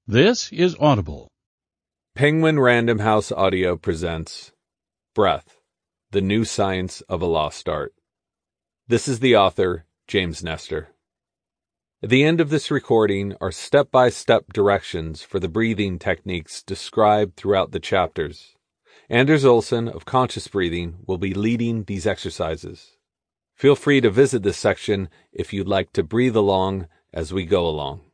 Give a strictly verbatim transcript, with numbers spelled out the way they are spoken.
This is Audible. Penguin Random House Audio presents Breath, the New Science of a Lost Art. This is the author, James Nestor. At the end of this recording are step-by-step directions for the breathing techniques described throughout the chapters. Anders Olsson of Conscious Breathing will be leading these exercises. Feel free to visit this section if you'd like to breathe along as we go along.